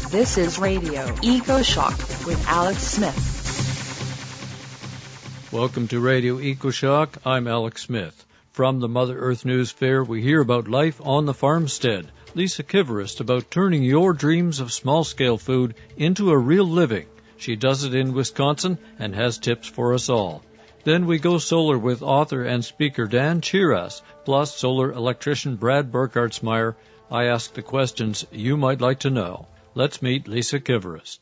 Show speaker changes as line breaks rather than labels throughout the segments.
This is Radio Eco Shock with Alex Smith.
Welcome to Radio Eco Shock. I'm Alex Smith. From the Mother Earth News Fair, we hear about life on the farmstead. Lisa Kiverist about turning your dreams of small-scale food into a real living. She does it in Wisconsin and has tips for us all. Then we go solar with author and speaker Dan Chiras, plus solar electrician Brad Burkhartsmeyer. I ask the questions you might like to know. Let's meet Lisa Kiverist.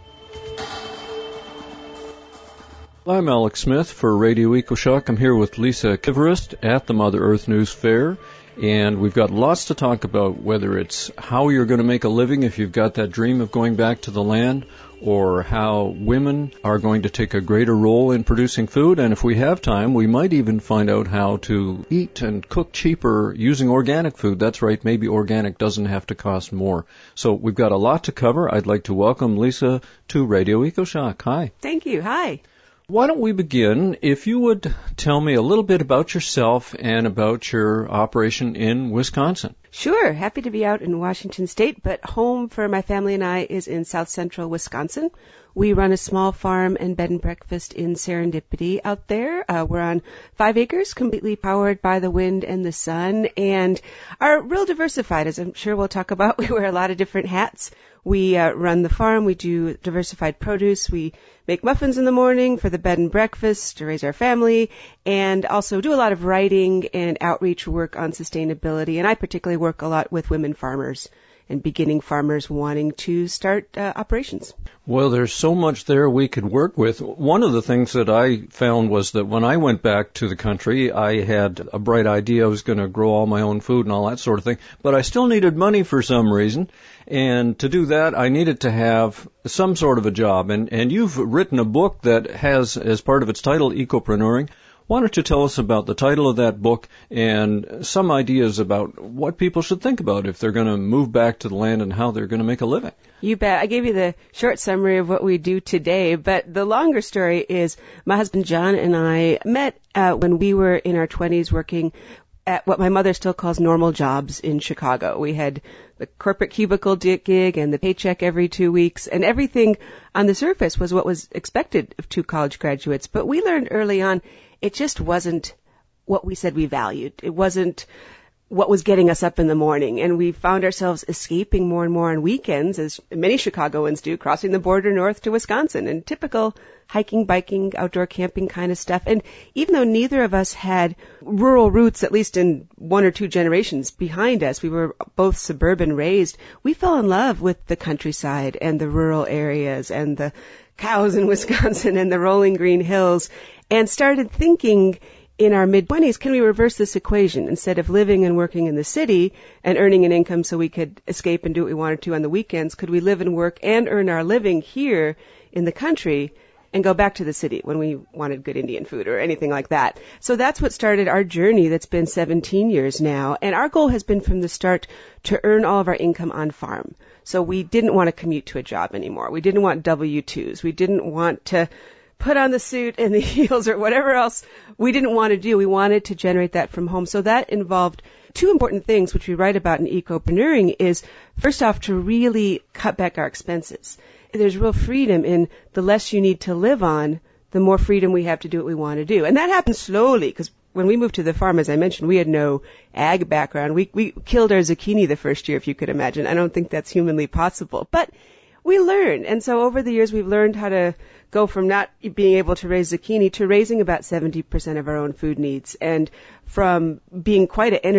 I'm Alex Smith for Radio EcoShock. I'm here with Lisa Kiverist at the Mother Earth News Fair, and we've got lots to talk about, whether it's how you're going to make a living if you've got that dream of going back to the land, or how women are going to take a greater role in producing food, and if we have time, we might even find out how to eat and cook cheaper using organic food. That's right, maybe organic doesn't have to cost more. So we've got a lot to cover. I'd like to welcome Lisa to Radio EcoShock. Hi.
Thank you. Hi.
Why don't we begin? If you would tell me a little bit about yourself and about your operation in Wisconsin.
Sure. Happy to be out in Washington State, but home for my family and I is in south central Wisconsin. We run a small farm and bed and breakfast in Serendipity out there. We're on 5 acres, completely powered by the wind and the sun, and are real diversified, as I'm sure we'll talk about. We wear a lot of different hats. We run the farm. We do diversified produce. We make muffins in the morning for the bed and breakfast to raise our family, and also do a lot of writing and outreach work on sustainability. And I particularly work a lot with women farmers and beginning farmers wanting to start operations.
Well, there's so much there we could work with. One of the things that I found was that when I went back to the country, I had a bright idea. I was going to grow all my own food and all that sort of thing, but I still needed money for some reason. And to do that, I needed to have some sort of a job. And you've written a book that has, as part of its title, Ecopreneuring. Why don't you tell us about the title of that book and some ideas about what people should think about if they're going to move back to the land and how they're going to make a living?
You bet. I gave you the short summary of what we do today, but the longer story is my husband John and I met when we were in our 20s working at what my mother still calls normal jobs in Chicago. We had the corporate cubicle gig and the paycheck every 2 weeks, and everything on the surface was what was expected of 2 college graduates. But we learned early on it just wasn't what we said we valued. It wasn't what was getting us up in the morning. And we found ourselves escaping more and more on weekends, as many Chicagoans do, crossing the border north to Wisconsin, and typical hiking, biking, outdoor camping kind of stuff. And even though neither of us had rural roots, at least in 1 or 2 generations behind us, we were both suburban raised, we fell in love with the countryside and the rural areas and the cows in Wisconsin and the rolling green hills, and started thinking in our mid-20s, can we reverse this equation? Instead of living and working in the city and earning an income so we could escape and do what we wanted to on the weekends, could we live and work and earn our living here in the country and go back to the city when we wanted good Indian food or anything like that? So that's what started our journey that's been 17 years now. And our goal has been from the start to earn all of our income on farm. So we didn't want to commute to a job anymore. We didn't want W-2s. We didn't want to put on the suit and the heels or whatever else we didn't want to do. We wanted to generate that from home. So that involved 2 important things, which we write about in Ecopreneuring, is first off to really cut back our expenses. There's real freedom in the less you need to live on, the more freedom we have to do what we want to do. And that happens slowly, because when we moved to the farm, as I mentioned, we had no ag background. We killed our zucchini the first year, if you could imagine. I don't think that's humanly possible. But we learned. And so over the years, we've learned how to go from not being able to raise zucchini to raising about 70% of our own food needs, and from being quite an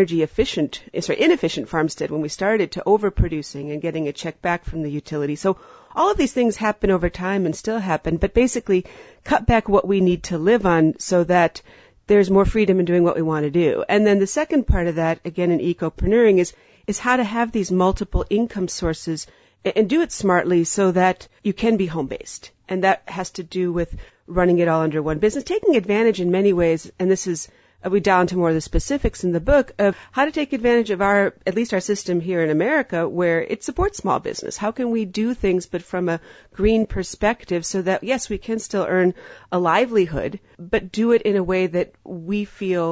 inefficient farmstead when we started to overproducing and getting a check back from the utility. So all of these things happen over time and still happen, but basically cut back what we need to live on so that there's more freedom in doing what we want to do. And then the second part of that, again in Ecopreneuring, is how to have these multiple income sources and do it smartly so that you can be home-based. And that has to do with running it all under one business, taking advantage in many ways, and this is, we down to more of the specifics in the book, of how to take advantage of at least our system here in America, where it supports small business. How can we do things, but from a green perspective, so that, yes, we can still earn a livelihood, but do it in a way that we feel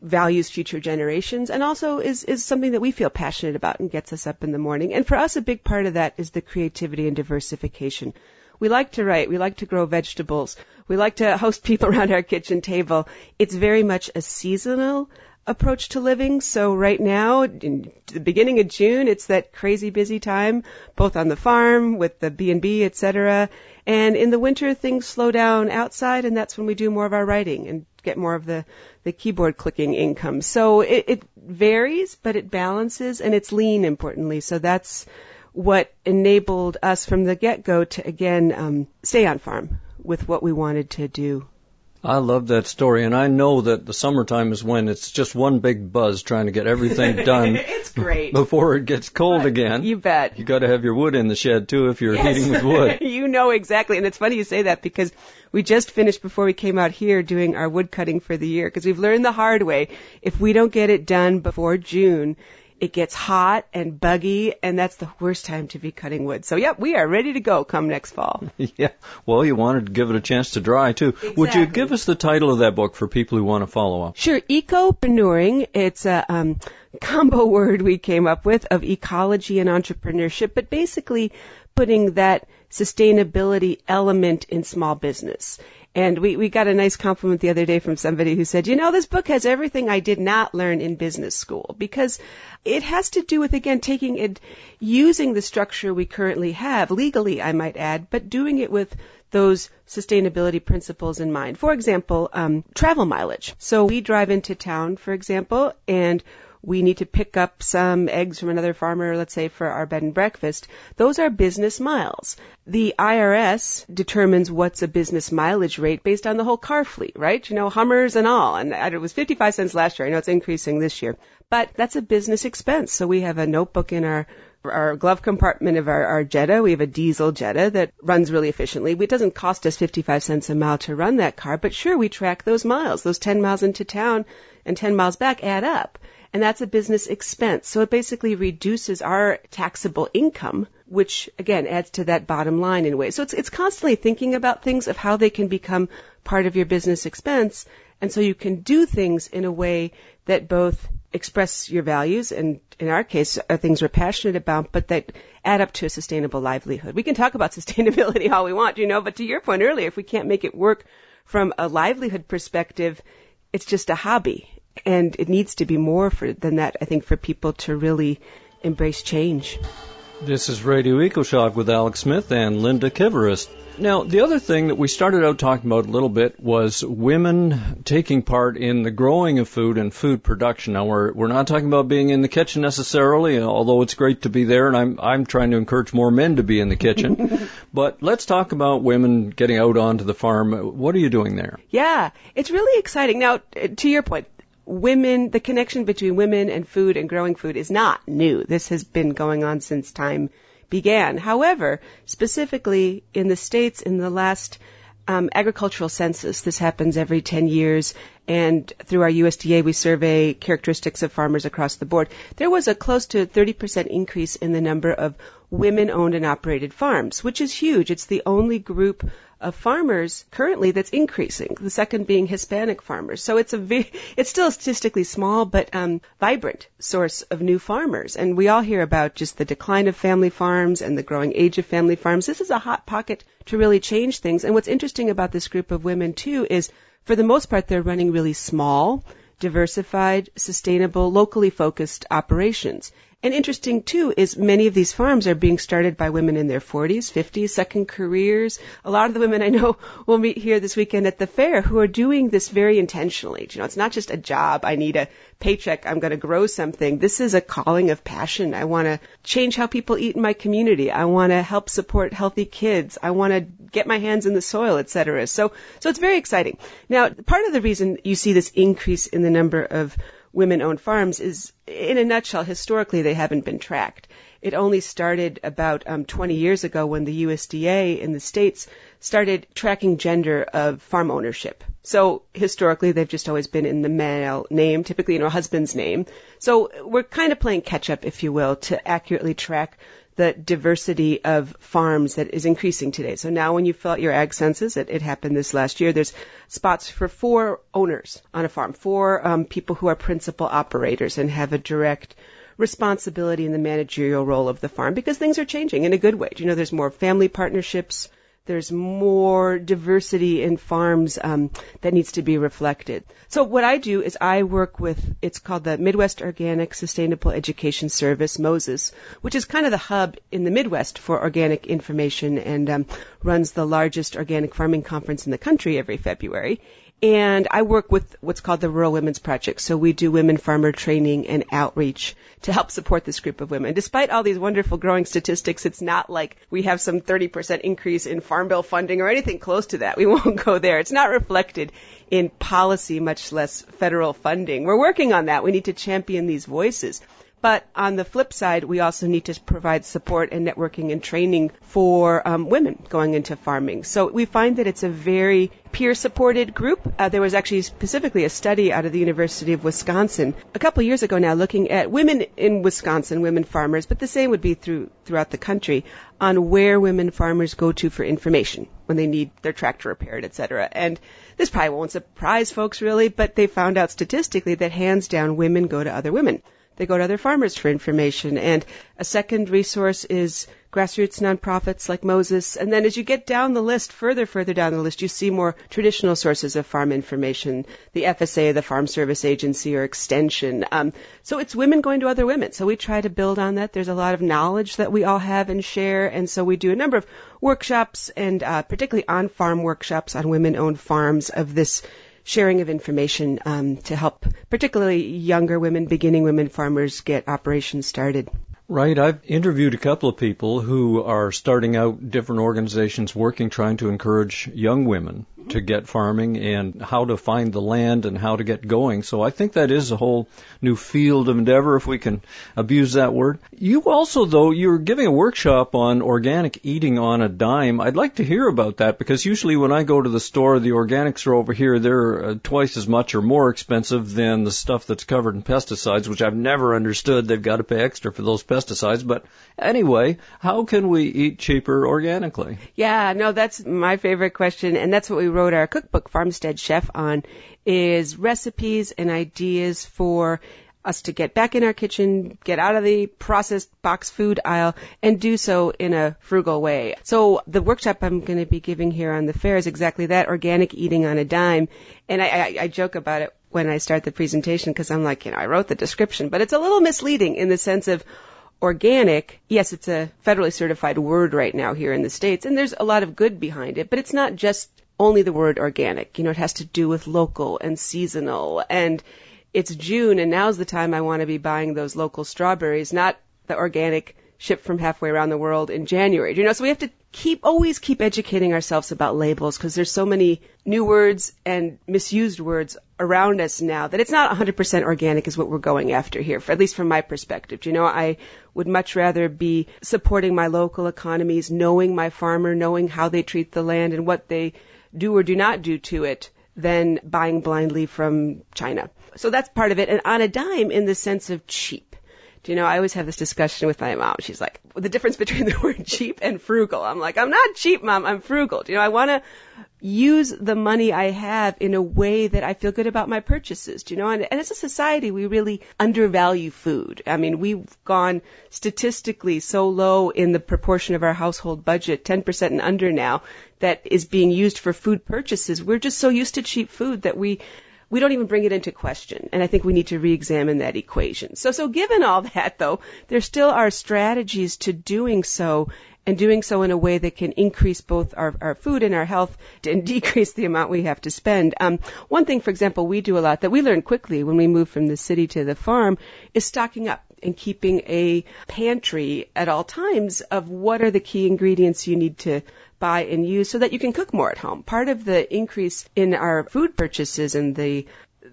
values future generations and also is something that we feel passionate about and gets us up in the morning. And for us, a big part of that is the creativity and diversification. We like to write. We like to grow vegetables. We like to host people around our kitchen table. It's very much a seasonal approach to living. So right now, in the beginning of June, it's that crazy busy time, both on the farm with the B&B, etc. And in the winter, things slow down outside, and that's when we do more of our writing and get more of the keyboard clicking income. So it varies, but it balances, and it's lean, importantly. So that's what enabled us from the get-go to, again, stay on farm with what we wanted to do.
I love that story, and I know that the summertime is when it's just one big buzz trying to get everything done.
It's great.
Before it gets cold again.
You bet.
You got to have your wood in the shed, too, if you're heating with wood.
You know exactly, and it's funny you say that because we just finished before we came out here doing our wood cutting for the year because we've learned the hard way. If we don't get it done before June, it gets hot and buggy, and that's the worst time to be cutting wood. So, yep, we are ready to go come next fall.
Yeah. Well, you wanted to give it a chance to dry, too.
Exactly.
Would you give us the title of that book for people who want to follow up?
Sure. Ecopreneuring. It's a combo word we came up with of ecology and entrepreneurship, but basically putting that sustainability element in small business. And we got a nice compliment the other day from somebody who said, you know, this book has everything I did not learn in business school because it has to do with, again, taking it, using the structure we currently have, legally, I might add, but doing it with those sustainability principles in mind. For example, travel mileage. So we drive into town, for example, and we need to pick up some eggs from another farmer, let's say, for our bed and breakfast. Those are business miles. The IRS determines what's a business mileage rate based on the whole car fleet, right? You know, Hummers and all. And it was 55 cents last year. I know it's increasing this year. But that's a business expense. So we have a notebook in our glove compartment of our Jetta. We have a diesel Jetta that runs really efficiently. It doesn't cost us 55 cents a mile to run that car, but sure, we track those miles. Those 10 miles into town and 10 miles back add up. And that's a business expense. So it basically reduces our taxable income, which, again, adds to that bottom line in ways. So it's constantly thinking about things of how they can become part of your business expense. And so you can do things in a way that both express your values, and in our case, are things we're passionate about, but that add up to a sustainable livelihood. We can talk about sustainability all we want, you know, but to your point earlier, if we can't make it work from a livelihood perspective, it's just a hobby. And it needs to be more than that, I think, for people to really embrace change.
This is Radio EcoShock with Alex Smith and Linda Kiverist. Now, the other thing that we started out talking about a little bit was women taking part in the growing of food and food production. Now, we're not talking about being in the kitchen necessarily, although it's great to be there, and I'm trying to encourage more men to be in the kitchen. But let's talk about women getting out onto the farm. What are you doing there?
Yeah, it's really exciting. Now, to your point, women, the connection between women and food and growing food is not new. This has been going on since time began. However, specifically in the States, in the last agricultural census, this happens every 10 years, and through our USDA, we survey characteristics of farmers across the board. There was a close to 30% increase in the number of women-owned and operated farms, which is huge. It's the only group of farmers currently that's increasing, the second being Hispanic farmers. So it's still statistically small, but vibrant source of new farmers. And we all hear about just the decline of family farms and the growing age of family farms. This is a hot pocket to really change things. And what's interesting about this group of women, too, is for the most part, they're running really small, diversified, sustainable, locally focused operations. And interesting, too, is many of these farms are being started by women in their 40s, 50s, second careers. A lot of the women I know will meet here this weekend at the fair who are doing this very intentionally. You know, it's not just a job. I need a paycheck. I'm going to grow something. This is a calling of passion. I want to change how people eat in my community. I want to help support healthy kids. I want to get my hands in the soil, etc. So it's very exciting. Now, part of the reason you see this increase in the number of women-owned farms is, in a nutshell, historically they haven't been tracked. It only started about 20 years ago when the USDA in the States started tracking gender of farm ownership. So historically they've just always been in the male name, typically in a husband's name. So we're kind of playing catch-up, if you will, to accurately track the diversity of farms that is increasing today. So now when you fill out your ag census, it happened this last year, there's spots for 4 owners on a farm, 4 people who are principal operators and have a direct responsibility in the managerial role of the farm, because things are changing in a good way. You know, there's more family partnerships, there's more diversity in farms that needs to be reflected. So what I do is I work with, it's called the Midwest Organic Sustainable Education Service, MOSES, which is kind of the hub in the Midwest for organic information, and runs the largest organic farming conference in the country every February. And I work with what's called the Rural Women's Project. So we do women farmer training and outreach to help support this group of women. Despite all these wonderful growing statistics, it's not like we have some 30% increase in Farm Bill funding or anything close to that. We won't go there. It's not reflected in policy, much less federal funding. We're working on that. We need to champion these voices. But on the flip side, we also need to provide support and networking and training for women going into farming. So we find that it's a very peer-supported group. There was actually specifically a study out of the University of Wisconsin a couple years ago now looking at women in Wisconsin, women farmers, but the same would be throughout the country, on where women farmers go to for information when they need their tractor repaired, et cetera. And this probably won't surprise folks really, but they found out statistically that hands down women go to other women. They go to other farmers for information. And a second resource is grassroots nonprofits like Moses. And then as you get down the list, further down the list, you see more traditional sources of farm information, the FSA, the Farm Service Agency, or Extension. So it's women going to other women. So we try to build on that. There's a lot of knowledge that we all have and share. And so we do a number of workshops, and particularly on-farm workshops on women-owned farms of this sharing of information to help particularly younger women, beginning women farmers get operations started.
Right. I've interviewed a couple of people who are starting out different organizations trying to encourage young women to get farming and how to find the land and how to get going. So I think that is a whole new field of endeavor, if we can abuse that word. You also, though, you're giving a workshop on organic eating on a dime. I'd like to hear about that, because usually when I go to the store, the organics are over here. They're twice as much or more expensive than the stuff that's covered in pesticides, which I've never understood. They've got to pay extra for those pesticides. But anyway, how can we eat cheaper organically?
Yeah, no, that's my favorite question, and that's what we wrote our cookbook, Farmstead Chef, on, is recipes and ideas for us to get back in our kitchen, get out of the processed box food aisle, and do so in a frugal way. So the workshop I'm going to be giving here on the fair is exactly that, organic eating on a dime. And I joke about it when I start the presentation, because I'm like, I wrote the description, but it's a little misleading in the sense of organic. Yes, it's a federally certified word right now here in the States, and there's a lot of good behind it, but it's not just only the word organic. It has to do with local and seasonal, and it's June, and now's the time I want to be buying those local strawberries, not the organic shipped from halfway around the world in January. So we have to always keep educating ourselves about labels, because there's so many new words and misused words around us now that it's not 100% organic is what we're going after here, at least from my perspective. I would much rather be supporting my local economies, knowing my farmer, knowing how they treat the land and what they do or do not do to it, than buying blindly from China. So that's part of it. And on a dime in the sense of cheap. I always have this discussion with my mom. She's like, the difference between the word cheap and frugal. I'm like, I'm not cheap, Mom. I'm frugal. I want to use the money I have in a way that I feel good about my purchases. And as a society, we really undervalue food. We've gone statistically so low in the proportion of our household budget, 10% and under now, that is being used for food purchases. We're just so used to cheap food that we don't even bring it into question. And I think we need to re-examine that equation. So given all that, though, there still are strategies to doing so, and doing so in a way that can increase both our food and our health and decrease the amount we have to spend. One thing, for example, we do a lot that we learned quickly when we moved from the city to the farm is stocking up and keeping a pantry at all times of what are the key ingredients you need to buy and use so that you can cook more at home. Part of the increase in our food purchases and the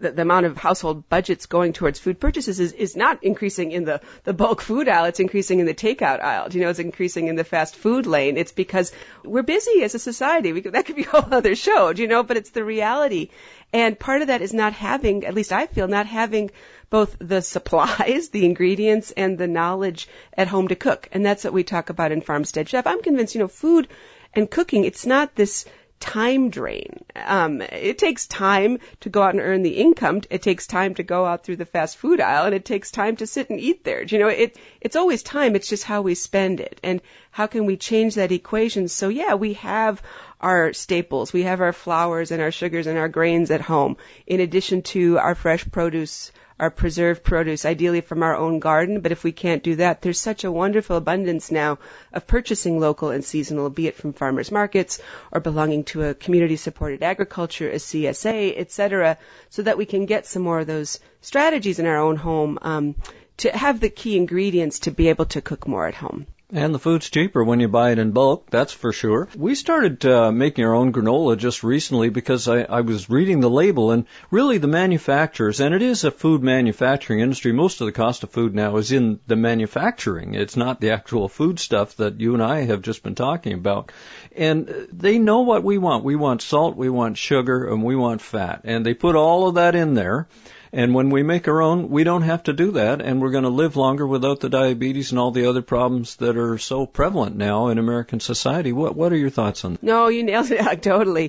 the amount of household budgets going towards food purchases is not increasing in the bulk food aisle. It's increasing in the takeout aisle. It's increasing in the fast food lane. It's because we're busy as a society. That could be a whole other show, but it's the reality. And part of that is not having, at least I feel, not having both the supplies, the ingredients, and the knowledge at home to cook. And that's what we talk about in Farmstead Chef. I'm convinced, food and cooking, it's not this time drain. It takes time to go out and earn the income. It takes time to go out through the fast food aisle, and it takes time to sit and eat there. It's always time. It's just how we spend it. And how can we change that equation? So we have our staples. We have our flours and our sugars and our grains at home, in addition to our fresh produce, our preserved produce, ideally from our own garden. But if we can't do that, there's such a wonderful abundance now of purchasing local and seasonal, be it from farmers markets or belonging to a community-supported agriculture, a CSA, etc., so that we can get some more of those strategies in our own home to have the key ingredients to be able to cook more at home.
And the food's cheaper when you buy it in bulk, that's for sure. We started making our own granola just recently because I was reading the label, and really the manufacturers, and it is a food manufacturing industry, most of the cost of food now is in the manufacturing. It's not the actual food stuff that you and I have just been talking about. And they know what we want. We want salt, we want sugar, and we want fat. And they put all of that in there. And when we make our own, we don't have to do that, and we're going to live longer without the diabetes and all the other problems that are so prevalent now in American society. What are your thoughts on that?
No, you nailed it, totally.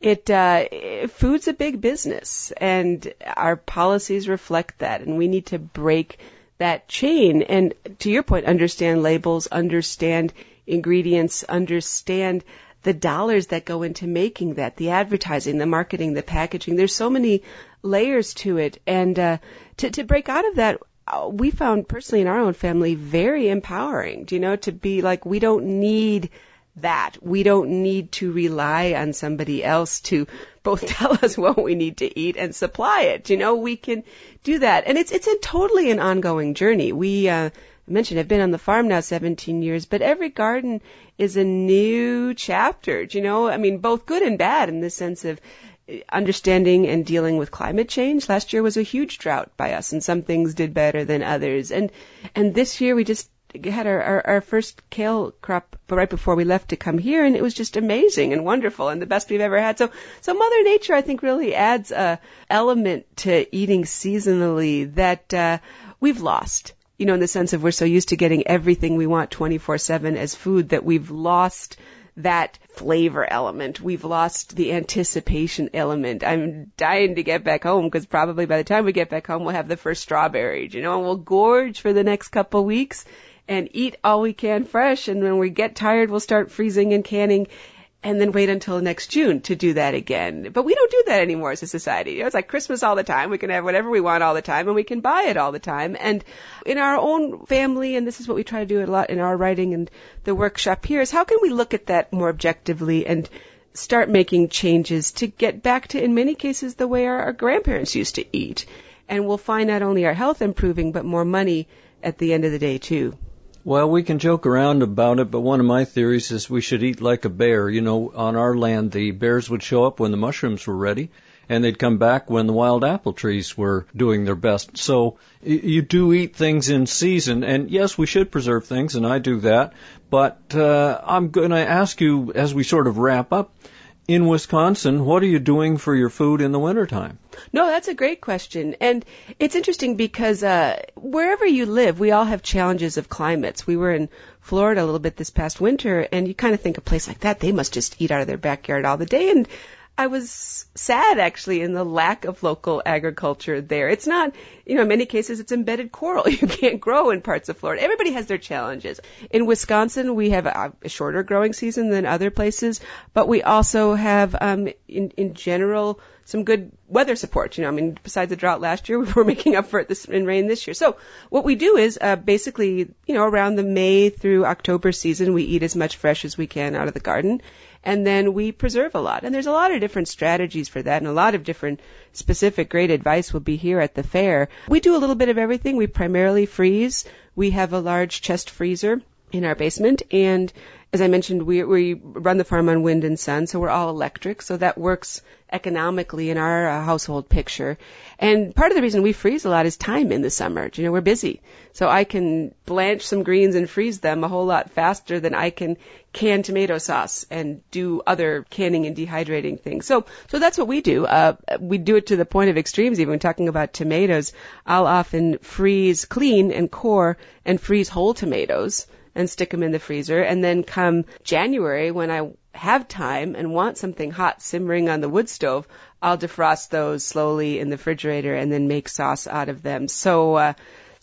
Food's a big business, and our policies reflect that, and we need to break that chain. And to your point, understand labels, understand ingredients, understand the dollars that go into making that, the advertising, the marketing, the packaging. There's so many layers to it. And to break out of that, we found personally in our own family very empowering, to be like, we don't need that. We don't need to rely on somebody else to both tell us what we need to eat and supply it. We can do that. And it's totally an ongoing journey. I mentioned I've been on the farm now 17 years, but every garden is a new chapter, both good and bad in the sense of understanding and dealing with climate change. Last year was a huge drought by us, and some things did better than others. And this year we just had our first kale crop right before we left to come here, and it was just amazing and wonderful and the best we've ever had. So Mother Nature, I think, really adds a element to eating seasonally that we've lost. In the sense of we're so used to getting everything we want 24/7 as food that we've lost that flavor element. We've lost the anticipation element. I'm dying to get back home because probably by the time we get back home, we'll have the first strawberries, and we'll gorge for the next couple weeks and eat all we can fresh. And when we get tired, we'll start freezing and canning and then wait until next June to do that again. But we don't do that anymore as a society. It's like Christmas all the time. We can have whatever we want all the time, and we can buy it all the time. And in our own family, and this is what we try to do a lot in our writing and the workshop here, is how can we look at that more objectively and start making changes to get back to, in many cases, the way our grandparents used to eat. And we'll find not only our health improving, but more money at the end of the day, too.
Well, we can joke around about it, but one of my theories is we should eat like a bear. On our land, the bears would show up when the mushrooms were ready, and they'd come back when the wild apple trees were doing their best. So you do eat things in season, and yes, we should preserve things, and I do that. But I'm going to ask you, as we sort of wrap up, in Wisconsin, what are you doing for your food in the wintertime?
No, that's a great question. And it's interesting because wherever you live, we all have challenges of climates. We were in Florida a little bit this past winter, and you kind of think a place like that, they must just eat out of their backyard all the day. And I was sad, actually, in the lack of local agriculture there. It's not, in many cases, it's embedded coral. You can't grow in parts of Florida. Everybody has their challenges. In Wisconsin, we have a shorter growing season than other places, but we also have, in general, some good weather support. Besides the drought last year, we were making up for it in rain this year. So what we do is basically, around the May through October season, we eat as much fresh as we can out of the garden. And then we preserve a lot. And there's a lot of different strategies for that, and a lot of different specific great advice will be here at the fair. We do a little bit of everything. We primarily freeze. We have a large chest freezer in our basement. And as I mentioned, we run the farm on wind and sun, so we're all electric, so that works economically in our household picture. And part of the reason we freeze a lot is time in the summer. You know, we're busy. So I can blanch some greens and freeze them a whole lot faster than I can can tomato sauce and do other canning and dehydrating things. So that's what we do. We do it to the point of extremes. Even when talking about tomatoes, I'll often freeze, clean and core and freeze whole tomatoes and stick them in the freezer. And then come January, when I have time and want something hot simmering on the wood stove, I'll defrost those slowly in the refrigerator and then make sauce out of them. So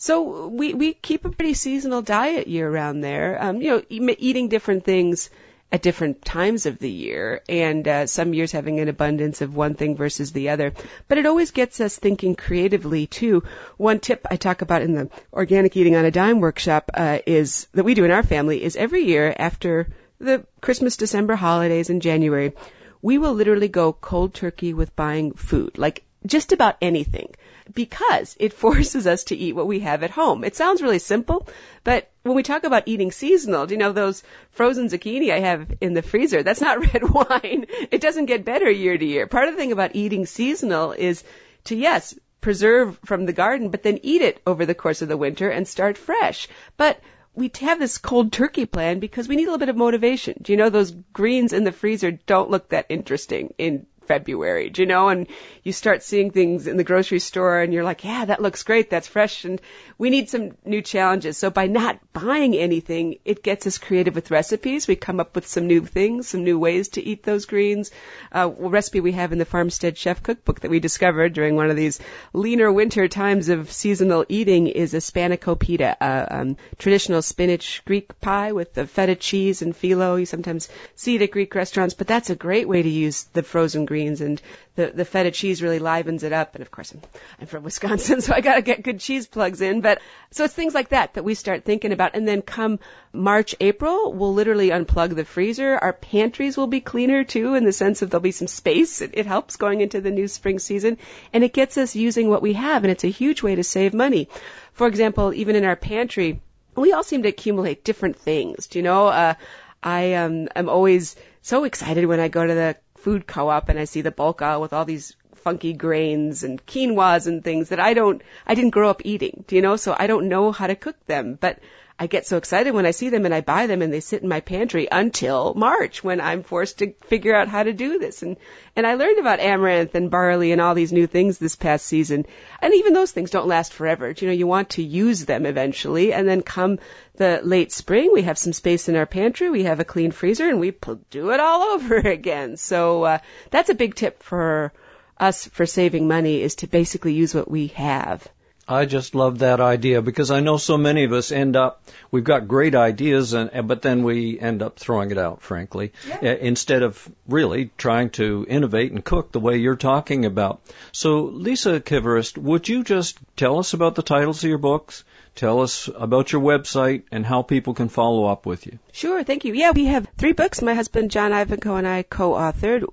we keep a pretty seasonal diet year round there. Eating different things at different times of the year, and some years having an abundance of one thing versus the other. But it always gets us thinking creatively, too. One tip I talk about in the Organic Eating on a Dime workshop is that we do in our family is every year after the Christmas, December holidays in January, we will literally go cold turkey with buying food, like just about anything, because it forces us to eat what we have at home. It sounds really simple, but when we talk about eating seasonal, do you know those frozen zucchini I have in the freezer? That's not red wine. It doesn't get better year to year. Part of the thing about eating seasonal is to, yes, preserve from the garden, but then eat it over the course of the winter and start fresh. But we have this cold turkey plan because we need a little bit of motivation. Do you know those greens in the freezer don't look that interesting in February, do you know, and you start seeing things in the grocery store and you're like, yeah, that looks great, that's fresh, and we need some new challenges. So by not buying anything, it gets us creative with recipes. We come up with some new things, some new ways to eat those greens. A recipe we have in the Farmstead Chef Cookbook that we discovered during one of these leaner winter times of seasonal eating is a spanakopita, a traditional spinach Greek pie with the feta cheese and phyllo. You sometimes see it at Greek restaurants, but that's a great way to use the frozen greens, and the feta cheese really livens it up. And of course, I'm from Wisconsin, so I got to get good cheese plugs in. But so it's things like that we start thinking about. And then come March, April, we'll literally unplug the freezer. Our pantries will be cleaner too, in the sense of there'll be some space. It helps going into the new spring season, and it gets us using what we have, and it's a huge way to save money. For example, even in our pantry, we all seem to accumulate different things. Do you know, I am always so excited when I go to the food co-op and I see the bulk aisle with all these funky grains and quinoas and things that I didn't grow up eating, do you know? So I don't know how to cook them, but I get so excited when I see them and I buy them and they sit in my pantry until March when I'm forced to figure out how to do this. And I learned about amaranth and barley and all these new things this past season. And even those things don't last forever. You know, you want to use them eventually. And then come the late spring, we have some space in our pantry, we have a clean freezer, and we do it all over again. So that's a big tip for us for saving money, is to basically use what we have.
I just love that idea, because I know so many of us we've got great ideas, but then we end up throwing it out, frankly, instead of really trying to innovate and cook the way you're talking about. So, Lisa Kiverist, would you just tell us about the titles of your books? Tell us about your website and how people can follow up with you.
Sure, thank you. Yeah, we have 3 books. My husband, John Ivanko, and I co-authored.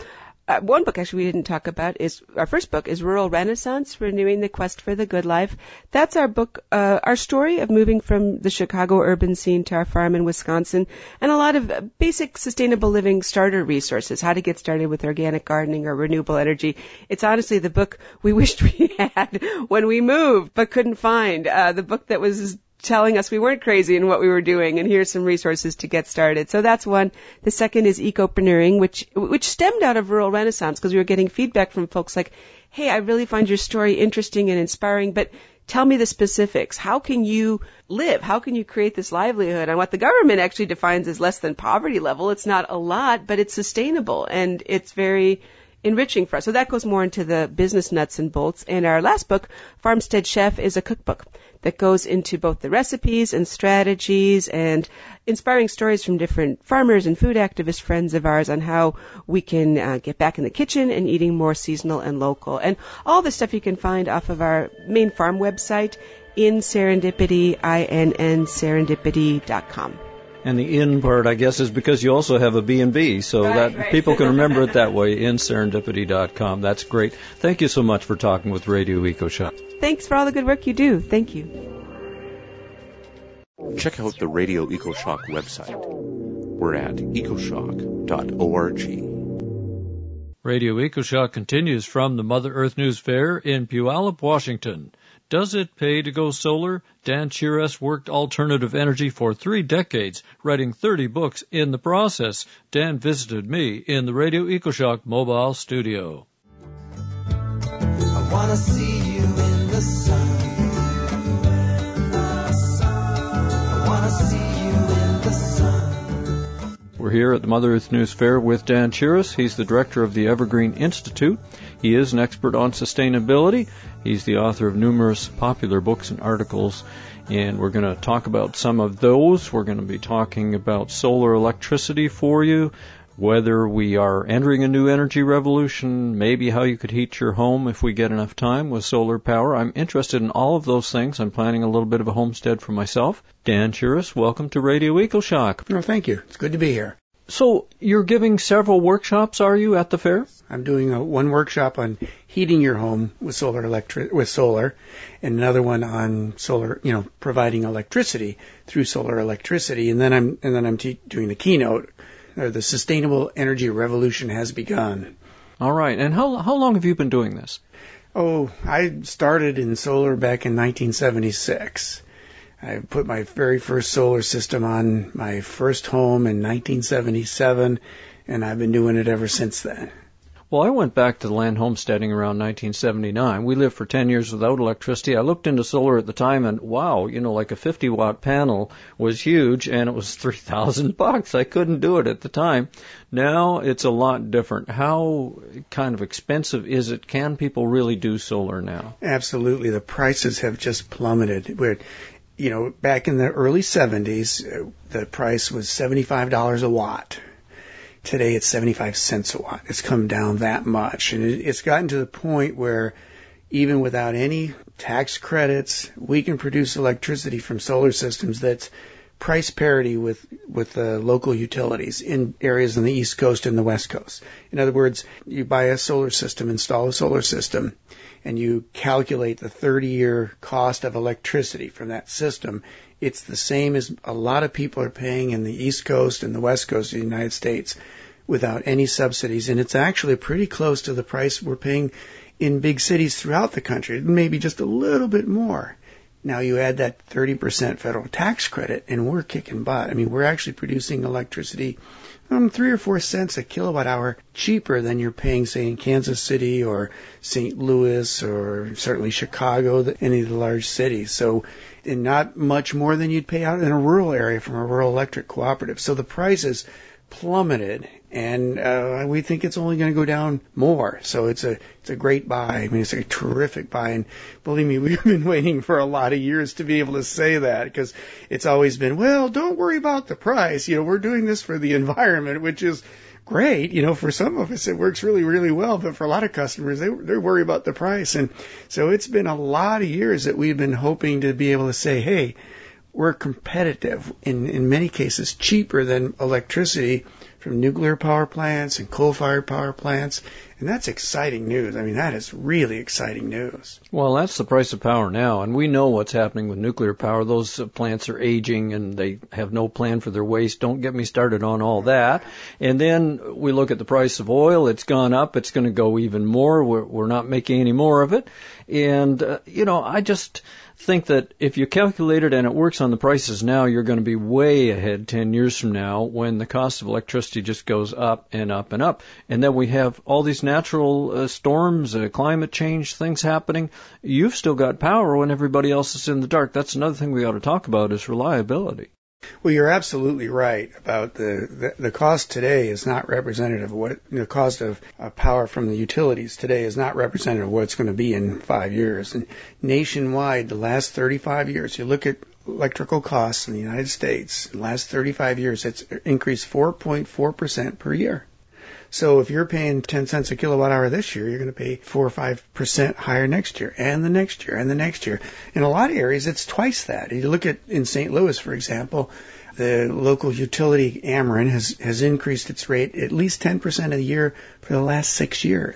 One book actually we didn't talk about is, our first book is Rural Renaissance, Renewing the Quest for the Good Life. That's our book, our story of moving from the Chicago urban scene to our farm in Wisconsin, and a lot of basic sustainable living starter resources, how to get started with organic gardening or renewable energy. It's honestly the book we wished we had when we moved, but couldn't find. The book that was telling us we weren't crazy in what we were doing, and here's some resources to get started. So that's one. The second is Ecopreneuring, which stemmed out of Rural Renaissance, because we were getting feedback from folks like, hey, I really find your story interesting and inspiring, but tell me the specifics. How can you live? How can you create this livelihood? And what the government actually defines as less than poverty level, it's not a lot, but it's sustainable, and it's very enriching for us. So that goes more into the business nuts and bolts. And our last book, Farmstead Chef, is a cookbook that goes into both the recipes and strategies and inspiring stories from different farmers and food activist friends of ours on how we can get back in the kitchen and eating more seasonal and local. And all this stuff you can find off of our main farm website, in Serendipity, INN, serendipity.com.
And the in part, I guess, is because you also have a B&B, so right. People can remember it that way, in serendipity.com. That's great. Thank you so much for talking with Radio EcoShock.
Thanks for all the good work you do. Thank you.
check out the Radio EcoShock website. We're at ecoshock.org.
Radio EcoShock continues from the Mother Earth News Fair in Puyallup, Washington. Does it pay to go solar? Dan Chiras worked alternative energy for 3 decades, writing 30 books in the process. Dan visited me in the Radio EcoShock mobile studio.
I want to see you in the sun. I want to see you in the sun.
We're here at the Mother Earth News Fair with Dan Chiras. He's the director of the Evergreen Institute. He is an expert on sustainability. He's the author of numerous popular books and articles, and we're going to talk about some of those. We're going to be talking about solar electricity for you, whether we are entering a new energy revolution, maybe how you could heat your home if we get enough time with solar power. I'm interested in all of those things. I'm planning a little bit of a homestead for myself. Dan Chiras, welcome to Radio EcoShock.
No, thank you. It's good to be here.
So you're giving several workshops, are you, at the fair?
I'm doing one workshop on heating your home with solar, and another one on solar, providing electricity through solar electricity, and then I'm doing the keynote. The sustainable energy revolution has begun.
All right. And how long have you been doing this?
Oh, I started in solar back in 1976. I put my very first solar system on my first home in 1977, and I've been doing it ever since then.
Well, I went back to land homesteading around 1979. We lived for 10 years without electricity. I looked into solar at the time, and wow, like a 50-watt panel was huge, and it was $3,000. I couldn't do it at the time. Now it's a lot different. How kind of expensive is it? Can people really do solar now?
Absolutely. The prices have just plummeted. Back in the early 70s, the price was $75 a watt. Today it's 75 cents a watt. It's come down that much. And it's gotten to the point where even without any tax credits, we can produce electricity from solar systems that's price parity with the local utilities in areas on the East Coast and the West Coast. In other words, you buy a solar system, install a solar system, and you calculate the 30-year cost of electricity from that system. It's the same as a lot of people are paying in the East Coast and the West Coast of the United States without any subsidies. And it's actually pretty close to the price we're paying in big cities throughout the country, maybe just a little bit more. Now you add that 30% federal tax credit, and we're kicking butt. I mean, we're actually producing electricity 3 or 4 cents a kilowatt hour cheaper than you're paying, say, in Kansas City or St. Louis or certainly Chicago, any of the large cities. So, and not much more than you'd pay out in a rural area from a rural electric cooperative. So the prices plummeted, and we think it's only going to go down more. So it's a great buy. I mean, it's a terrific buy, and believe me, we've been waiting for a lot of years to be able to say that, because it's always been, well, don't worry about the price. We're doing this for the environment, which is great. For some of us it works really, really well, but for a lot of customers, they worry about the price. And so it's been a lot of years that we've been hoping to be able to say, hey, we're competitive, in many cases cheaper than electricity from nuclear power plants and coal-fired power plants. And that's exciting news. I mean, that is really exciting news.
Well, that's the price of power now, and we know what's happening with nuclear power. Those plants are aging, and they have no plan for their waste. Don't get me started on all that. And then we look at the price of oil. It's gone up. It's going to go even more. We're not making any more of it. And, I just think that if you calculate it and it works on the prices now, you're going to be way ahead 10 years from now when the cost of electricity just goes up and up and up. And then we have all these natural storms, climate change, things happening. You've still got power when everybody else is in the dark. That's another thing we ought to talk about is reliability.
Well, you're absolutely right about the cost today is not representative of what the cost of power from the utilities today is not representative of what it's going to be in 5 years. And nationwide, the last 35 years, you look at electrical costs in the United States, in the last 35 years, it's increased 4.4% per year. So if you're paying 10 cents a kilowatt hour this year, you're going to pay 4 or 5% higher next year, and the next year, and the next year. In a lot of areas, it's twice that. You look at in St. Louis, for example, the local utility, Ameren, has increased its rate at least 10% a year for the last 6 years.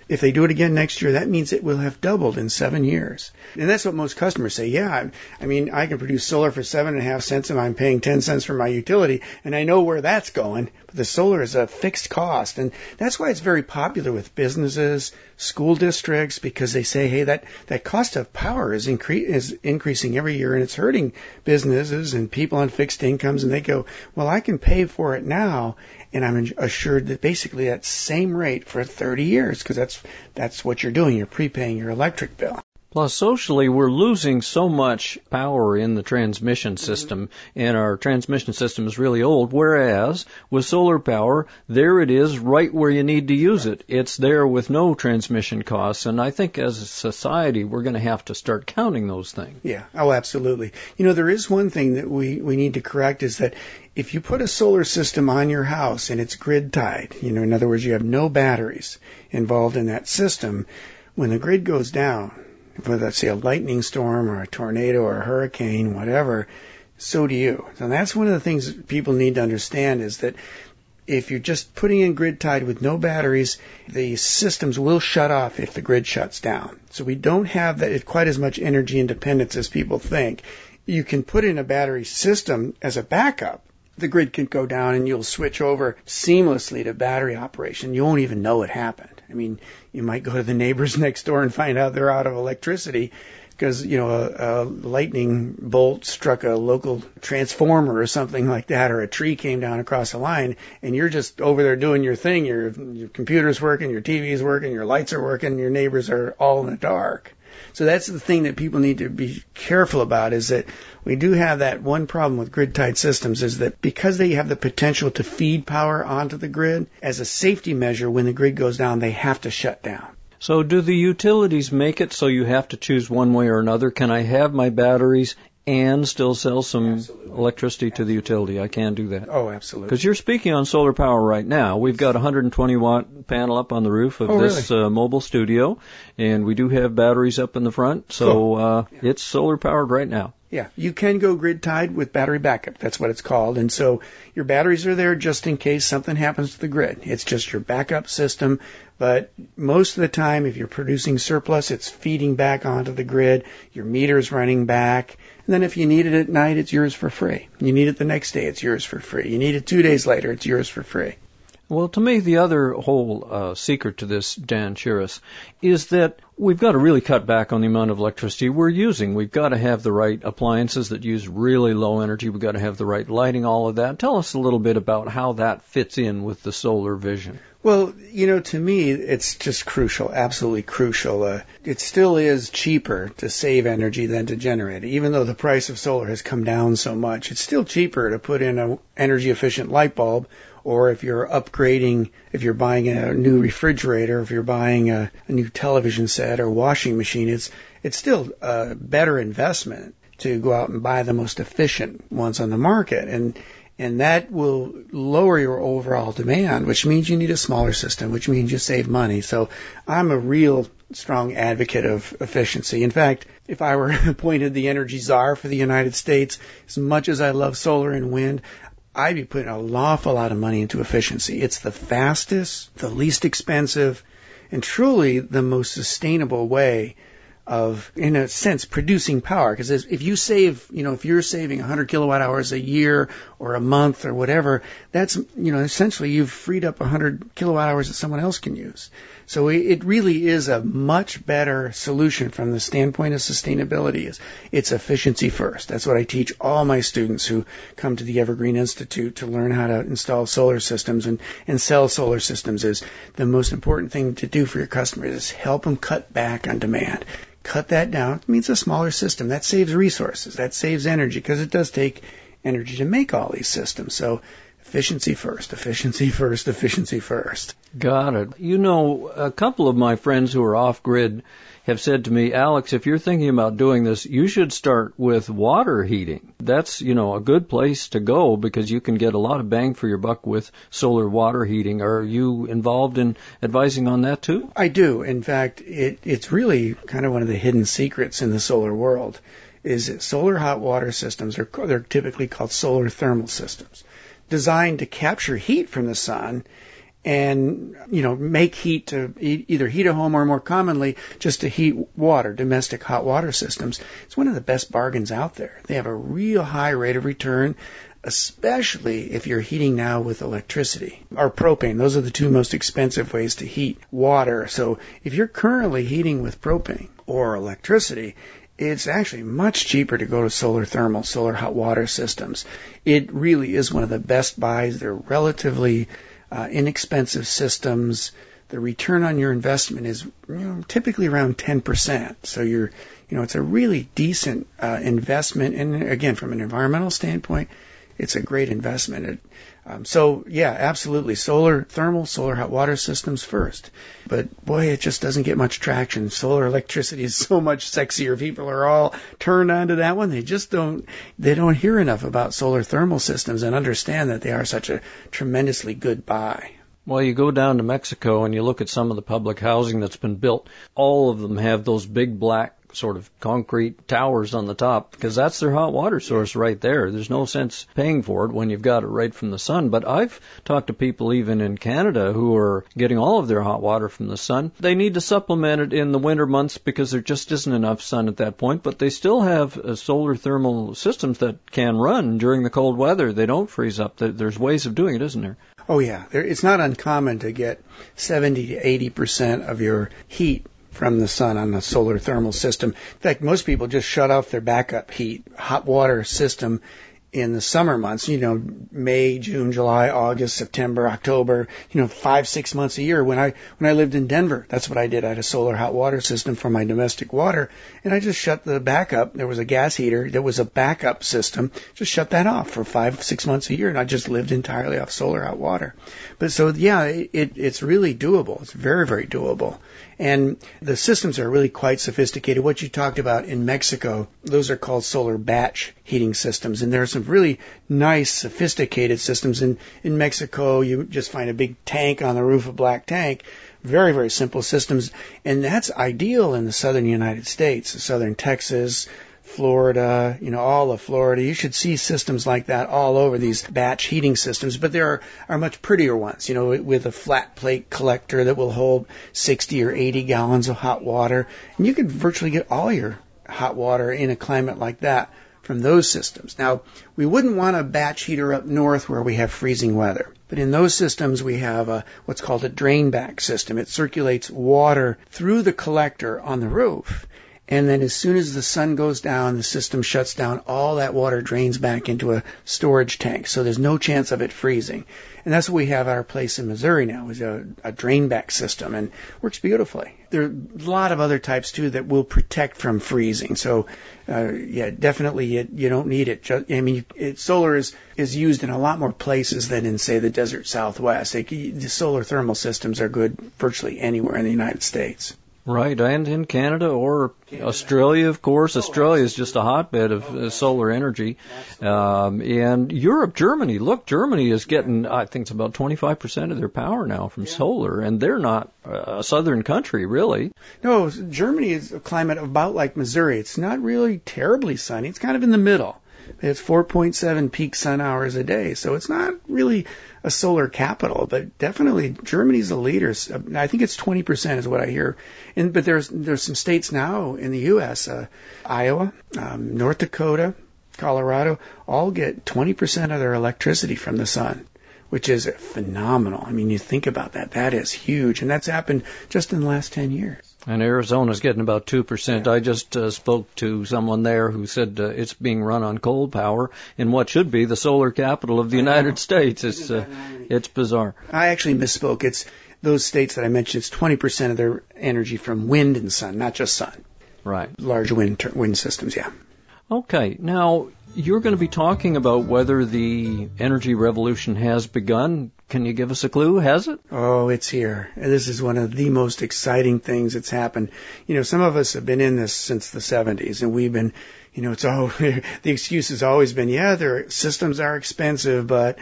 If they do it again next year, that means it will have doubled in 7 years. And that's what most customers say. Yeah, I mean, I can produce solar for 7.5 cents and I'm paying 10 cents for my utility, and I know where that's going. But the solar is a fixed cost. And that's why it's very popular with businesses, school districts, because they say, hey, that cost of power is increasing every year, and it's hurting businesses and people on fixed incomes. And they go, well, I can pay for it now, and I'm assured that basically that same rate for 30 years, because that's what you're doing. You're prepaying your electric bill.
Plus, socially, we're losing so much power in the transmission system, and our transmission system is really old, whereas with solar power, there it is right where you need to use it. It's there with no transmission costs, and I think as a society, we're going to have to start counting those things.
Yeah, oh, absolutely. You know, there is one thing that we need to correct, is that if you put a solar system on your house and it's grid tied, you know, in other words, you have no batteries involved in that system, when the grid goes down, whether that's, say, a lightning storm or a tornado or a hurricane, whatever, so do you. And that's one of the things that people need to understand, is that if you're just putting in grid tied with no batteries, the systems will shut off if the grid shuts down. So we don't have that quite as much energy independence as people think. You can put in a battery system as a backup. The grid can go down and you'll switch over seamlessly to battery operation. You won't even know it happened. I mean, you might go to the neighbors next door and find out they're out of electricity because, you know, a lightning bolt struck a local transformer or something like that, or a tree came down across a line, and you're just over there doing your thing. Your computer's working, your TV's working, your lights are working, your neighbors are all in the dark. So that's the thing that people need to be careful about, is that we do have that one problem with grid-tied systems, is that because they have the potential to feed power onto the grid, as a safety measure, when the grid goes down, they have to shut down.
So do the utilities make it so you have to choose one way or another? Can I have my batteries and still sell some electricity to the utility? I can do that.
Oh, absolutely.
Because you're speaking on solar power right now. We've got a 120-watt panel up on the roof of this mobile studio, and we do have batteries up in the front, so it's solar powered right now.
Yeah, you can go grid tied with battery backup. That's what it's called. And so your batteries are there just in case something happens to the grid. It's just your backup system. But most of the time, if you're producing surplus, it's feeding back onto the grid. Your meter's running back. And then if you need it at night, it's yours for free. You need it the next day, it's yours for free. You need it 2 days later, it's yours for free.
Well, to me, the other whole secret to this, Dan Chiris, is that we've got to really cut back on the amount of electricity we're using. We've got to have the right appliances that use really low energy. We've got to have the right lighting, all of that. Tell us a little bit about how that fits in with the solar vision.
Well, you know, to me, it's just crucial, absolutely crucial. It still is cheaper to save energy than to generate it. Even though the price of solar has come down so much, it's still cheaper to put in an energy-efficient light bulb, or if you're upgrading, if you're buying a new refrigerator, if you're buying a new television set or washing machine, it's still a better investment to go out and buy the most efficient ones on the market. And that will lower your overall demand, which means you need a smaller system, which means you save money. So I'm a real strong advocate of efficiency. In fact, if I were appointed the energy czar for the United States, as much as I love solar and wind, I'd be putting an awful lot of money into efficiency. It's the fastest, the least expensive, and truly the most sustainable way of, in a sense, producing power. Because if you save, you know, if you're saving 100 kilowatt hours a year or a month or whatever, that's, you know, essentially you've freed up 100 kilowatt hours that someone else can use. So it really is a much better solution from the standpoint of sustainability. It's efficiency first. That's what I teach all my students who come to the Evergreen Institute to learn how to install solar systems and sell solar systems. Is the most important thing to do for your customers is help them cut back on demand. Cut that down. It means a smaller system. That saves resources. That saves energy, because it does take energy to make all these systems. So efficiency first, efficiency first, efficiency first.
Got it. You know, a couple of my friends who are off-grid have said to me, Alex, if you're thinking about doing this, you should start with water heating. That's, you know, a good place to go because you can get a lot of bang for your buck with solar water heating. Are you involved in advising on that too?
I do. In fact, it's really kind of one of the hidden secrets in the solar world, is that solar hot water systems they're typically called solar thermal systems, designed to capture heat from the sun and, make heat to either heat a home or more commonly just to heat water, domestic hot water systems. It's one of the best bargains out there. They have a real high rate of return, especially if you're heating now with electricity or propane. Those are the two most expensive ways to heat water. So if you're currently heating with propane or electricity, it's actually much cheaper to go to solar thermal, solar hot water systems. It really is one of the best buys. They're relatively inexpensive systems. The return on your investment is typically around 10%. So it's a really decent investment. And again, from an environmental standpoint, it's a great investment. Absolutely. Solar thermal, solar hot water systems first. But boy, it just doesn't get much traction. Solar electricity is so much sexier. People are all turned on to that one. They don't hear enough about solar thermal systems and understand that they are such a tremendously good buy.
Well, you go down to Mexico and you look at some of the public housing that's been built. All of them have those big black sort of concrete towers on the top because that's their hot water source right there. There's no sense paying for it when you've got it right from the sun. But I've talked to people even in Canada who are getting all of their hot water from the sun. They need to supplement it in the winter months because there just isn't enough sun at that point, but they still have solar thermal systems that can run during the cold weather. They don't freeze up. There's ways of doing it, isn't there?
Oh, yeah. It's not uncommon to get 70 to 80% of your heat from the sun on the solar thermal system. In fact, most people just shut off their backup heat, hot water system in the summer months, May, June, July, August, September, October, 5-6 months a year. When I lived in Denver, that's what I did. I had a solar hot water system for my domestic water, and I just shut the backup. There was a gas heater. There was a backup system. Just shut that off for 5-6 months a year, and I just lived entirely off solar hot water. But so, it's really doable. It's very, very doable. And the systems are really quite sophisticated. What you talked about in Mexico, those are called solar batch heating systems. And there are some really nice, sophisticated systems. In Mexico, you just find a big tank on the roof, a black tank. Very, very simple systems. And that's ideal in the southern United States, southern Texas, Florida, all of Florida. You should see systems like that all over, these batch heating systems. But there are much prettier ones, with a flat plate collector that will hold 60 or 80 gallons of hot water. And you can virtually get all your hot water in a climate like that from those systems. Now, we wouldn't want a batch heater up north where we have freezing weather. But in those systems, we have what's called a drain back system. It circulates water through the collector on the roof. And then as soon as the sun goes down, the system shuts down. All that water drains back into a storage tank. So there's no chance of it freezing. And that's what we have at our place in Missouri now, is a drain back system, and works beautifully. There are a lot of other types, too, that will protect from freezing. So, definitely you don't need it. Solar is used in a lot more places than in, say, the desert Southwest. The solar thermal systems are good virtually anywhere in the United States.
Right, and in Canada or Australia, of course. Australia is just a hotbed of solar energy. And Europe, Germany. Look, Germany is getting, I think it's about 25% of their power now from solar, and they're not a southern country, really.
No, Germany is a climate about like Missouri. It's not really terribly sunny. It's kind of in the middle. It's 4.7 peak sun hours a day, so it's not really a solar capital, but definitely Germany's the leader. I think it's 20% is what I hear. But there's some states now in the U.S., Iowa, North Dakota, Colorado, all get 20% of their electricity from the sun, which is phenomenal. I mean, you think about that. That is huge, and that's happened just in the last 10 years.
And Arizona's getting about 2%. I just spoke to someone there who said it's being run on coal power in what should be the solar capital of the United States. It's bizarre.
I actually misspoke. It's those states that I mentioned. It's 20% of their energy from wind and sun, not just sun.
Right.
Large wind systems, yeah.
Okay. Now, you're going to be talking about whether the energy revolution has begun. Can you give us a clue? Has it?
Oh, it's here. This is one of the most exciting things that's happened. Some of us have been in this since the 70s, and we've been, the excuse has always been, their systems are expensive, but,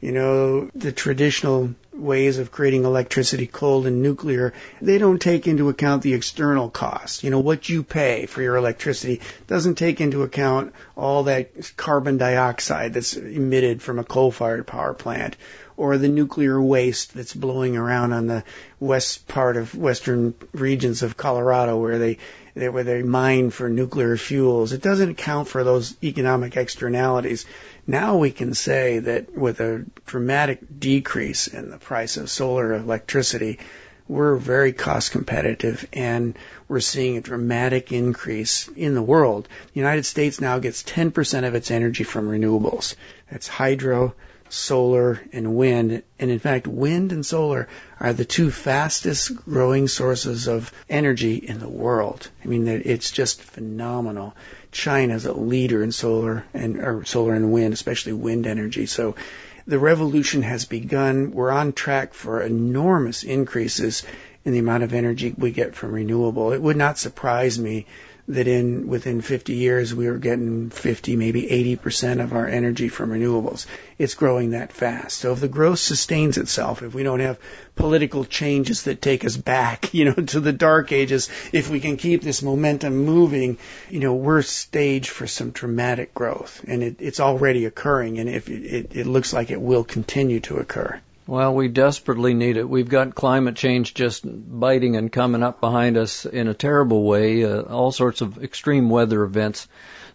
the traditional ways of creating electricity, coal and nuclear, they don't take into account the external costs. What you pay for your electricity doesn't take into account all that carbon dioxide that's emitted from a coal-fired power plant, or the nuclear waste that's blowing around on the west part of western regions of Colorado where they mine for nuclear fuels. It doesn't account for those economic externalities. Now we can say that with a dramatic decrease in the price of solar electricity, we're very cost competitive, and we're seeing a dramatic increase in the world. The United States now gets 10% of its energy from renewables. That's hydro, solar, and wind. And in fact, wind and solar are the two fastest growing sources of energy in the world. I mean, it's just phenomenal. China's a leader in solar and wind, especially wind energy. So the revolution has begun. We're on track for enormous increases in the amount of energy we get from renewable. It would not surprise me that within 50 years we were getting 50, maybe 80% of our energy from renewables. It's growing that fast. So if the growth sustains itself, if we don't have political changes that take us back, to the dark ages, if we can keep this momentum moving, we're staged for some dramatic growth. And it's already occurring, and if it looks like it will continue to occur.
Well, we desperately need it. We've got climate change just biting and coming up behind us in a terrible way, all sorts of extreme weather events.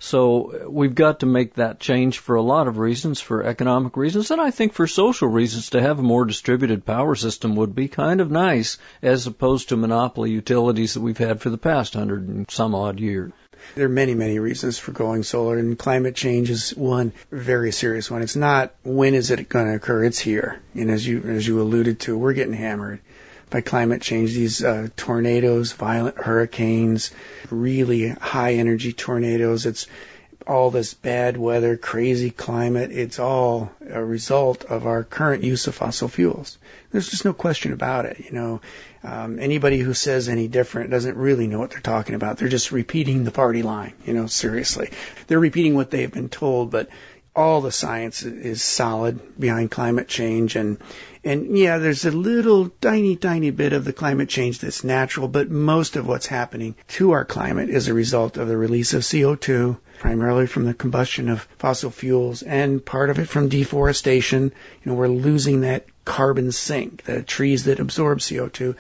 So we've got to make that change for a lot of reasons, for economic reasons, and I think for social reasons. To have a more distributed power system would be kind of nice, as opposed to monopoly utilities that we've had for the past 100 and some odd years.
There are many, many reasons for going solar, and climate change is one very serious one. It's not when is it going to occur, it's here. And as you alluded to, we're getting hammered by climate change. These tornadoes, violent hurricanes, really high energy tornadoes, it's all this bad weather, crazy climate. It's all a result of our current use of fossil fuels. There's just no question about it. Anybody who says any different doesn't really know what they're talking about. They're just repeating the party line, seriously. They're repeating what they've been told, but all the science is solid behind climate change. And yeah, there's a little tiny bit of the climate change that's natural, but most of what's happening to our climate is a result of the release of CO2, primarily from the combustion of fossil fuels, and part of it from deforestation. We're losing that carbon sink, the trees that absorb CO2.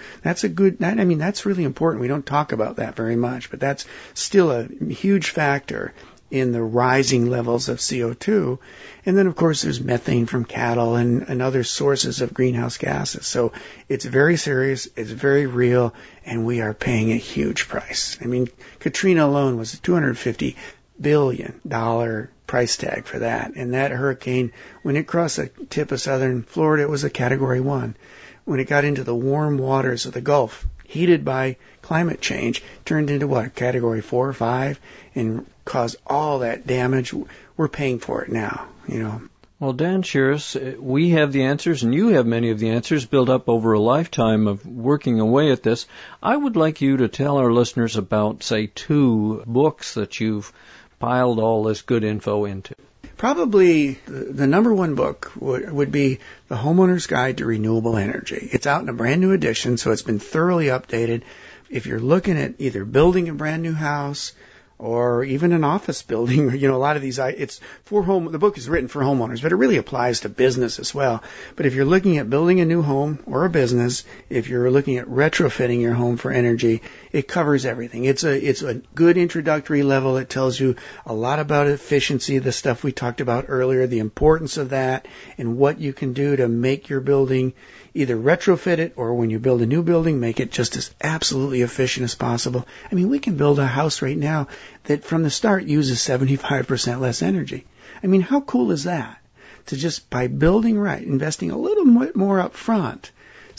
That's really important. We don't talk about that very much, but that's still a huge factor in the rising levels of CO2. And then, of course, there's methane from cattle and other sources of greenhouse gases. So it's very serious, it's very real, and we are paying a huge price. Katrina alone was a $250 billion price tag for that. And that hurricane, when it crossed the tip of southern Florida, it was a Category 1. When it got into the warm waters of the Gulf, heated by climate change, turned into Category 4 or 5, and caused all that damage. We're paying for it now,
Well, Dan Sherris, we have the answers, and you have many of the answers built up over a lifetime of working away at this. I would like you to tell our listeners about, say, 2 books that you've piled all this good info into.
Probably the number one book would be The Homeowner's Guide to Renewable Energy. It's out in a brand new edition, so it's been thoroughly updated. If you're looking at either building a brand new house or even an office building, a lot of these, the book is written for homeowners, but it really applies to business as well. But if you're looking at building a new home or a business, if you're looking at retrofitting your home for energy, it covers everything. It's a good introductory level. It tells you a lot about efficiency, the stuff we talked about earlier, the importance of that, and what you can do to make your building either retrofit it, or when you build a new building, make it just as absolutely efficient as possible. We can build a house right now that from the start uses 75% less energy. How cool is that? To just by building right, investing a little more up front,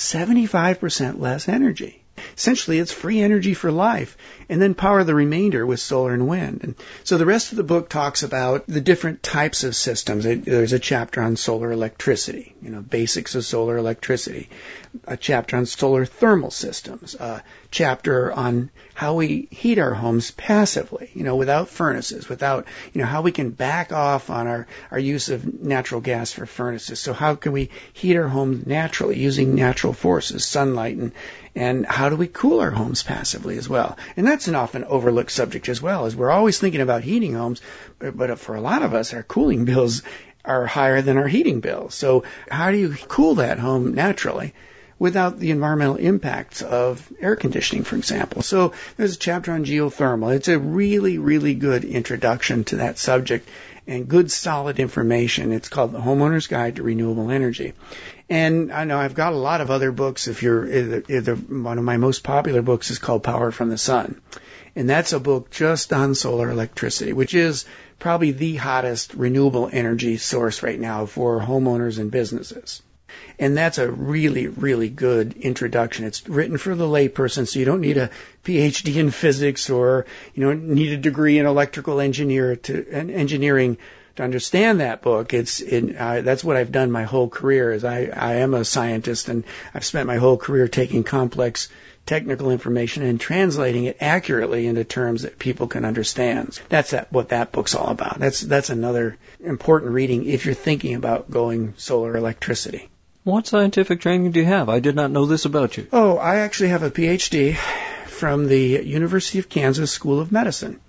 75% less energy. Essentially, it's free energy for life, and then power the remainder with solar and wind. And so the rest of the book talks about the different types of systems. There's a chapter on solar electricity, basics of solar electricity, a chapter on solar thermal systems, a chapter on how we heat our homes passively, without furnaces, without, how we can back off on our use of natural gas for furnaces. So how can we heat our homes naturally using natural forces, sunlight, and how do we cool our homes passively as well? And that's an often overlooked subject as well, as we're always thinking about heating homes, but for a lot of us, our cooling bills are higher than our heating bill. So how do you cool that home naturally without the environmental impacts of air conditioning, for example? So there's a chapter on geothermal. It's a really, really good introduction to that subject and good, solid information. It's called The Homeowner's Guide to Renewable Energy. And I know I've got a lot of other books. One of my most popular books is called Power from the Sun. And that's a book just on solar electricity, which is probably the hottest renewable energy source right now for homeowners and businesses. And that's a really, really good introduction. It's written for the layperson, so you don't need a PhD in physics or need a degree in electrical engineering to understand that book. That's what I've done my whole career. Is I am a scientist, and I've spent my whole career taking complex technical information and translating it accurately into terms that people can understand. That's what that book's all about. That's another important reading if you're thinking about going solar electricity.
What scientific training do you have? I did not know this about you.
Oh, I actually have a PhD from the University of Kansas School of Medicine.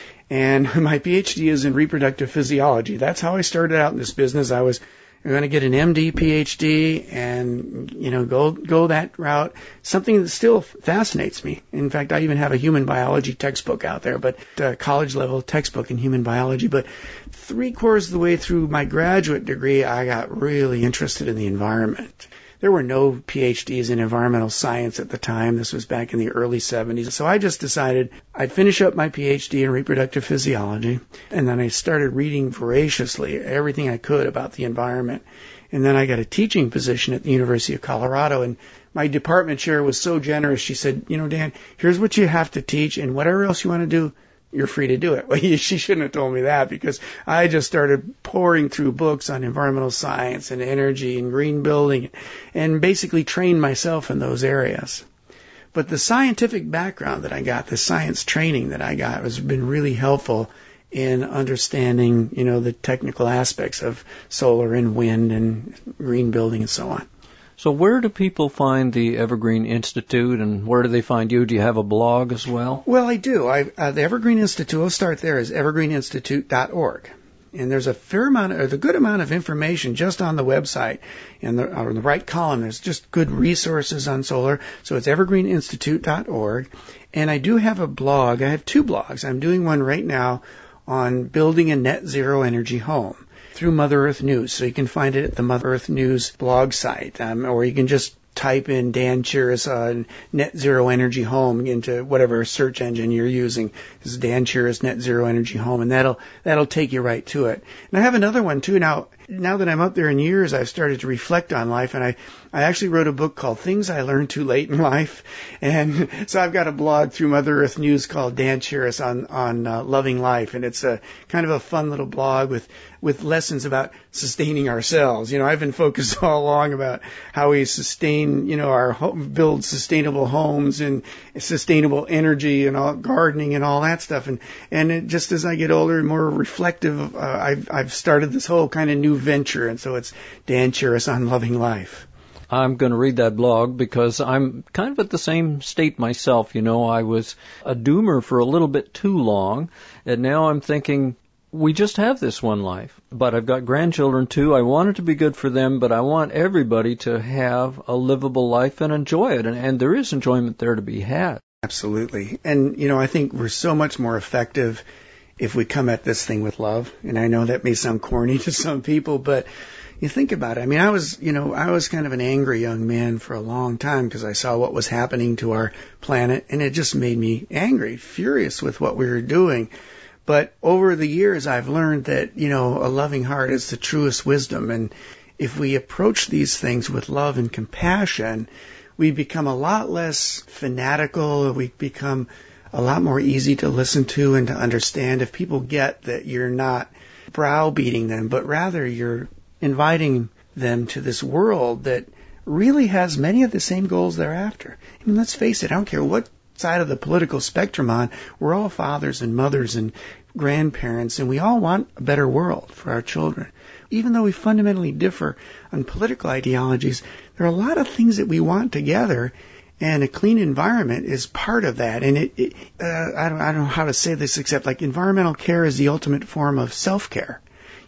And my PhD is in reproductive physiology. That's how I started out in this business. I was going to get an MD, PhD, and, go that route. Something that still fascinates me. In fact, I even have a human biology textbook out there, but a college-level textbook in human biology. But 3/4 of the way through my graduate degree, I got really interested in the environment. There were no PhDs in environmental science at the time. This was back in the early 70s. So I just decided I'd finish up my PhD in reproductive physiology, and then I started reading voraciously everything I could about the environment. And then I got a teaching position at the University of Colorado, and my department chair was so generous. She said, Dan, here's what you have to teach, and whatever else you want to do, you're free to do it. Well, she shouldn't have told me that, because I just started pouring through books on environmental science and energy and green building and basically trained myself in those areas. But the scientific background that I got, the science training that I got, has been really helpful in understanding, the technical aspects of solar and wind and green building and so on.
So where do people find the Evergreen Institute, and where do they find you? Do you have a blog as well?
Well, I do. The Evergreen Institute, I'll start there, is evergreeninstitute.org. And there's a good amount of information just on the website. On the right column, there's just good resources on solar. So it's evergreeninstitute.org. And I do have a blog. I have 2 blogs. I'm doing one right now on building a net zero energy home through Mother Earth News. So you can find it at the Mother Earth News blog site, or you can just type in Dan Chiras net zero energy home into whatever search engine you're using. This is Dan Chiras net zero energy home, and that'll take you right to it. And I have another one too. Now that I'm up there in years, I've started to reflect on life, and I actually wrote a book called Things I Learned Too Late in Life. And so I've got a blog through Mother Earth News called Dan Chiras on loving life, and it's a kind of a fun little blog with lessons about sustaining ourselves. I've been focused all along about how we sustain, build sustainable homes and sustainable energy and all gardening and all that stuff. And just as I get older and more reflective, I've started this whole kind of new venture, and so it's Dan Chiras on loving life.
I'm going to read that blog because I'm kind of at the same state myself. I was a doomer for a little bit too long, and now I'm thinking, we just have this one life. But I've got grandchildren too. I want it to be good for them, but I want everybody to have a livable life and enjoy it. And there is enjoyment there to be had.
Absolutely. And, I think we're so much more effective if we come at this thing with love. And I know that may sound corny to some people, but you think about it. I mean, I was kind of an angry young man for a long time because I saw what was happening to our planet, and it just made me angry, furious with what we were doing. But over the years, I've learned that, a loving heart is the truest wisdom. And if we approach these things with love and compassion, we become a lot less fanatical. We become a lot more easy to listen to and to understand if people get that you're not browbeating them, but rather you're inviting them to this world that really has many of the same goals they're after. I mean, let's face it, I don't care what side of the political spectrum on, we're all fathers and mothers and grandparents, and we all want a better world for our children. Even though we fundamentally differ on political ideologies, there are a lot of things that we want together, and a clean environment is part of that. And I don't know how to say this except like environmental care is the ultimate form of self-care.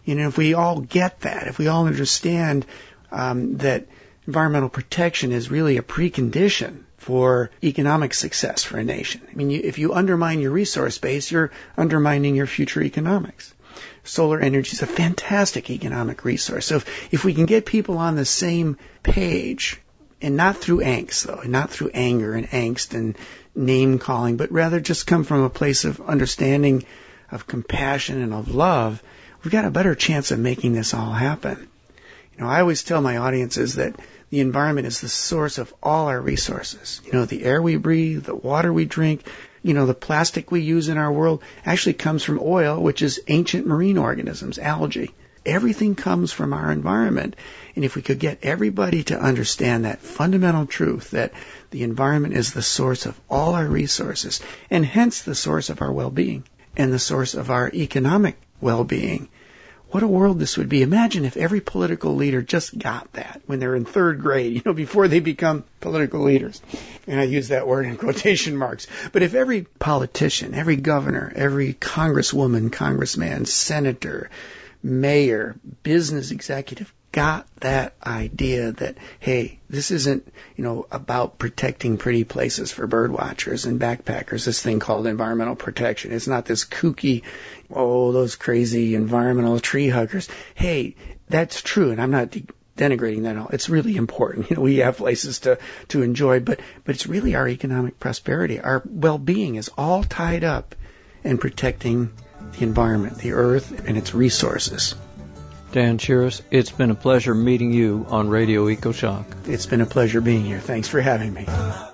If we all get that, if we all understand that environmental protection is really a precondition for economic success for a nation. If you undermine your resource base, you're undermining your future economics. Solar energy is a fantastic economic resource. So if we can get people on the same page, and not through angst, though, and not through anger and angst and name calling, but rather just come from a place of understanding, of compassion, and of love, we've got a better chance of making this all happen. I always tell my audiences that the environment is the source of all our resources. The air we breathe, the water we drink, the plastic we use in our world actually comes from oil, which is ancient marine organisms, algae. Everything comes from our environment. And if we could get everybody to understand that fundamental truth that the environment is the source of all our resources, and hence the source of our well-being and the source of our economic well-being, what a world this would be. Imagine if every political leader just got that when they're in third grade, before they become political leaders. And I use that word in quotation marks. But if every politician, every governor, every congresswoman, congressman, senator, mayor, business executive got that idea that, hey, this isn't, about protecting pretty places for bird watchers and backpackers, this thing called environmental protection. It's not this kooky, those crazy environmental tree huggers. Hey, that's true, and I'm not denigrating that at all. It's really important. We have places to enjoy, but it's really our economic prosperity. Our well-being is all tied up in protecting the environment, the earth, and its resources.
Dan Chiras, it's been a pleasure meeting you on Radio EcoShock.
It's been a pleasure being here. Thanks for having me.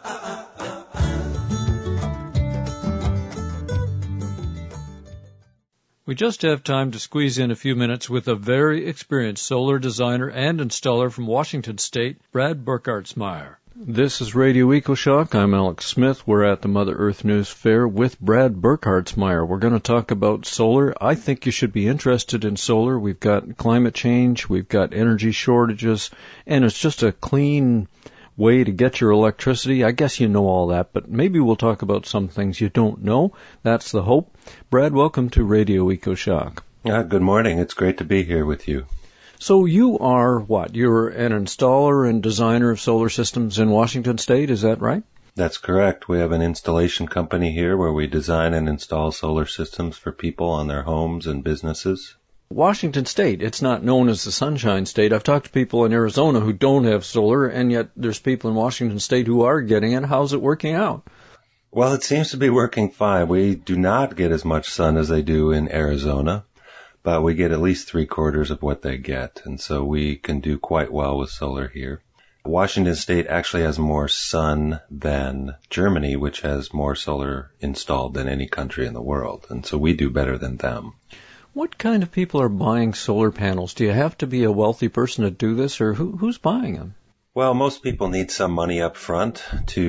We just have time to squeeze in a few minutes with a very experienced solar designer and installer from Washington State, Brad Burkhartsmeyer. This is Radio EcoShock. I'm Alex Smith. We're at the Mother Earth News Fair with Brad Burkhartsmeyer. We're going to talk about solar. I think you should be interested in solar. We've got climate change, we've got energy shortages, and it's just a clean way to get your electricity. I guess you know all that, but maybe we'll talk about some things you don't know. That's the hope. Brad, welcome to Radio EcoShock.
Good morning. It's great to be here with you.
So you are what? You're an installer and designer of solar systems in Washington State, is that right?
That's correct. We have an installation company here where we design and install solar systems for people on their homes and businesses.
Washington State, it's not known as the Sunshine State. I've talked to people in Arizona who don't have solar, and yet there's people in Washington State who are getting it. How's it working out?
Well, it seems to be working fine. We do not get as much sun as they do in Arizona, but we get at least 3/4 of what they get, and so we can do quite well with solar here. Washington State actually has more sun than Germany, which has more solar installed than any country in the world, and so we do better than them.
What kind of people are buying solar panels? Do you have to be a wealthy person to do this, or who's buying them?
Well, most people need some money up front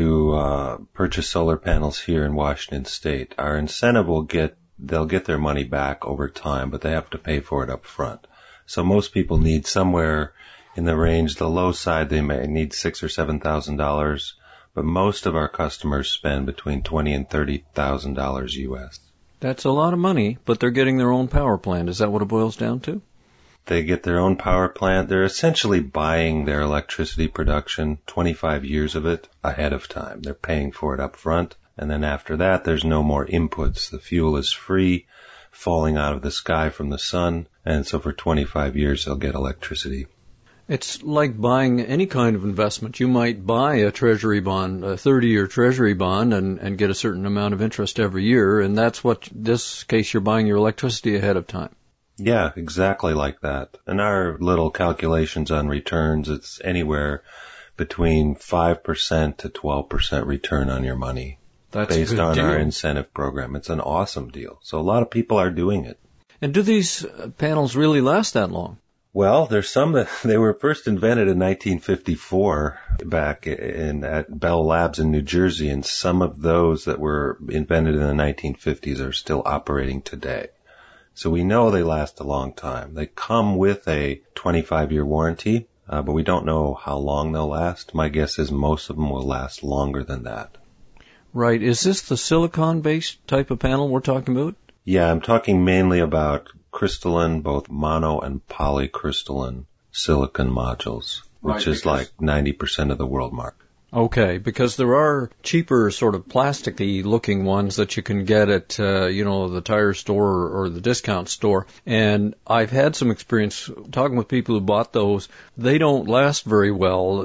to purchase solar panels here in Washington State. Our incentive they'll get their money back over time, but they have to pay for it up front. So most people need somewhere in the range, the low side, they may need $6,000 or $7,000, but most of our customers spend between $20,000 and $30,000 US.
That's a lot of money, but they're getting their own power plant. Is that what it boils down to?
They get their own power plant. They're essentially buying their electricity production, 25 years of it, ahead of time. They're paying for it up front. And then after that, there's no more inputs. The fuel is free, falling out of the sky from the sun. And so for 25 years, they'll get electricity.
It's like buying any kind of investment. You might buy a treasury bond, a 30-year treasury bond, and get a certain amount of interest every year. And that's what, this case, you're buying your electricity ahead of time.
Yeah, exactly like that. And our little calculations on returns, it's anywhere between 5% to 12% return on your money.
That's
based on
deal.
Our incentive program. It's an awesome deal. So a lot of people are doing it.
And do these panels really last that long?
Well, there's some that they were first invented in 1954 back at Bell Labs in New Jersey, and some of those that were invented in the 1950s are still operating today. So we know they last a long time. They come with a 25-year warranty, but we don't know how long they'll last. My guess is most of them will last longer than that.
Right. Is this the silicon-based type of panel we're talking about?
Yeah, I'm talking mainly about crystalline, both mono and polycrystalline silicon modules, which is like 90% of the world market.
Okay, because there are cheaper sort of plasticky looking ones that you can get at, the tire store or the discount store. And I've had some experience talking with people who bought those. They don't last very well.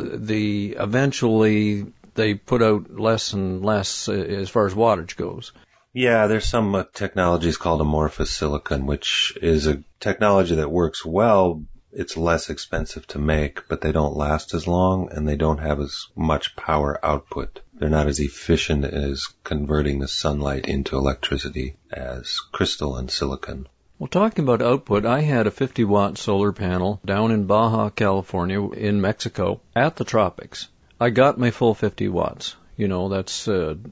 Eventually they put out less and less as far as wattage goes.
Yeah, there's some technologies called amorphous silicon, which is a technology that works well. It's less expensive to make, but they don't last as long and they don't have as much power output. They're not as efficient as converting the sunlight into electricity as crystalline silicon.
Well, talking about output, I had a 50-watt solar panel down in Baja, California, in Mexico, at the tropics. I got my full 50 watts. That's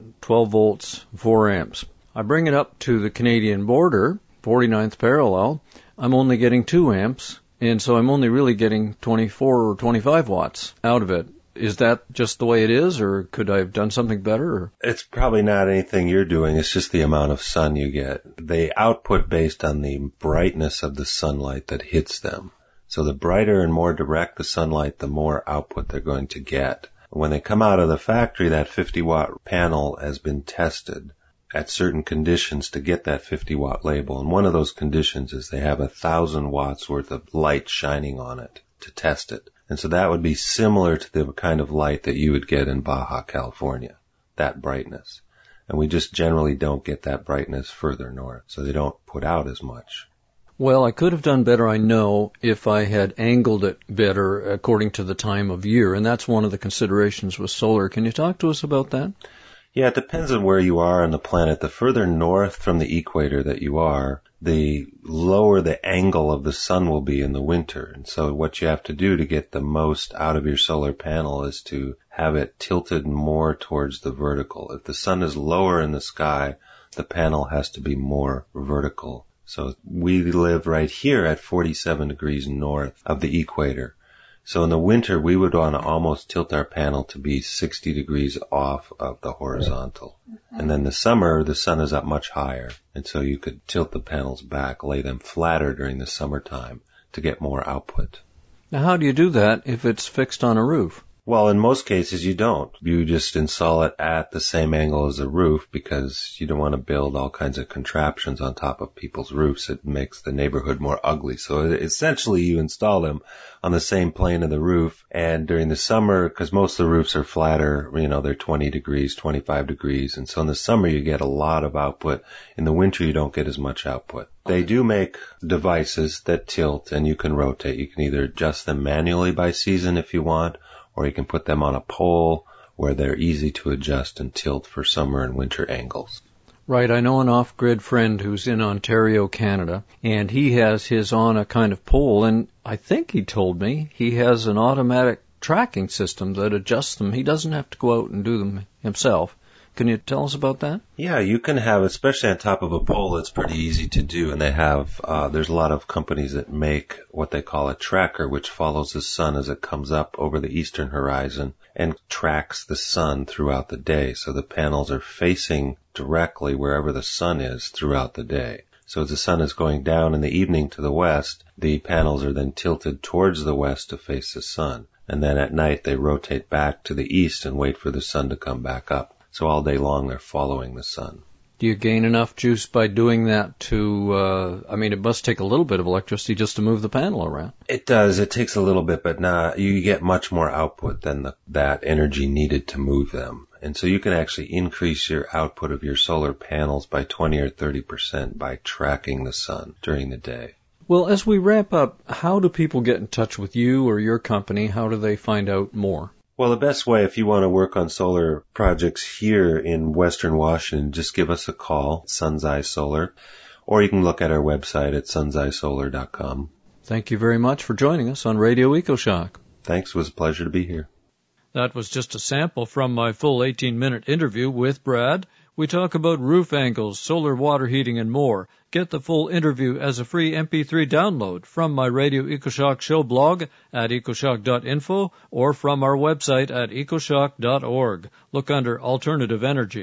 12 volts, 4 amps. I bring it up to the Canadian border, 49th parallel. I'm only getting 2 amps. And so I'm only really getting 24 or 25 watts out of it. Is that just the way it is, or could I have done something better? Or?
It's probably not anything you're doing. It's just the amount of sun you get. They output based on the brightness of the sunlight that hits them. So the brighter and more direct the sunlight, the more output they're going to get. When they come out of the factory, that 50-watt panel has been tested at certain conditions to get that 50-watt label. And one of those conditions is they have 1,000 watts worth of light shining on it to test it. And so that would be similar to the kind of light that you would get in Baja, California, that brightness. And we just generally don't get that brightness further north, so they don't put out as much.
Well, I could have done better, I know, if I had angled it better according to the time of year, and that's one of the considerations with solar. Can you talk to us about that?
Yeah, it depends on where you are on the planet. The further north from the equator that you are, the lower the angle of the sun will be in the winter. And so what you have to do to get the most out of your solar panel is to have it tilted more towards the vertical. If the sun is lower in the sky, the panel has to be more vertical. So we live right here at 47 degrees north of the equator. So in the winter, we would want to almost tilt our panel to be 60 degrees off of the horizontal. And then the summer, the sun is up much higher. And so you could tilt the panels back, lay them flatter during the summertime to get more output.
Now, how do you do that if it's fixed on a roof?
Well, in most cases, you don't. You just install it at the same angle as the roof because you don't want to build all kinds of contraptions on top of people's roofs. It makes the neighborhood more ugly. So essentially, you install them on the same plane of the roof. And during the summer, because most of the roofs are flatter, they're 20 degrees, 25 degrees. And so in the summer, you get a lot of output. In the winter, you don't get as much output. They do make devices that tilt and you can rotate. You can either adjust them manually by season if you want, or you can put them on a pole where they're easy to adjust and tilt for summer and winter angles.
Right, I know an off-grid friend who's in Ontario, Canada, and he has his on a kind of pole, and I think he told me he has an automatic tracking system that adjusts them. He doesn't have to go out and do them himself. Can you tell us about that?
Yeah, you can have, especially on top of a pole, it's pretty easy to do. And they have, there's a lot of companies that make what they call a tracker, which follows the sun as it comes up over the eastern horizon and tracks the sun throughout the day. So the panels are facing directly wherever the sun is throughout the day. So as the sun is going down in the evening to the west, the panels are then tilted towards the west to face the sun. And then at night they rotate back to the east and wait for the sun to come back up. So all day long they're following the sun.
Do you gain enough juice by doing that to, it must take a little bit of electricity just to move the panel around.
It does. It takes a little bit, but you get much more output than that energy needed to move them. And so you can actually increase your output of your solar panels by 20 or 30% by tracking the sun during the day.
Well, as we wrap up, how do people get in touch with you or your company? How do they find out more?
Well, the best way, if you want to work on solar projects here in Western Washington, just give us a call, Sun's Eye Solar, or you can look at our website at sunseyesolar.com.
Thank you very much for joining us on Radio EcoShock.
Thanks. It was a pleasure to be here.
That was just a sample from my full 18-minute interview with Brad. We talk about roof angles, solar water heating, and more. Get the full interview as a free MP3 download from my Radio EcoShock show blog at ecoshock.info or from our website at ecoshock.org. Look under Alternative Energy.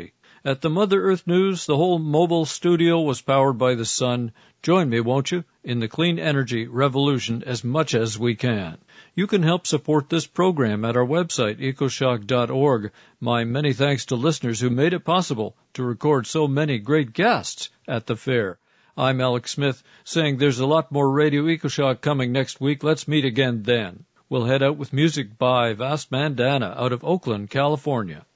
At the Mother Earth News, the whole mobile studio was powered by the sun. Join me, won't you, in the clean energy revolution as much as we can. You can help support this program at our website, ecoshock.org. My many thanks to listeners who made it possible to record so many great guests at the fair. I'm Alex Smith, saying there's a lot more Radio EcoShock coming next week. Let's meet again then. We'll head out with music by Vast Mandana out of Oakland, California.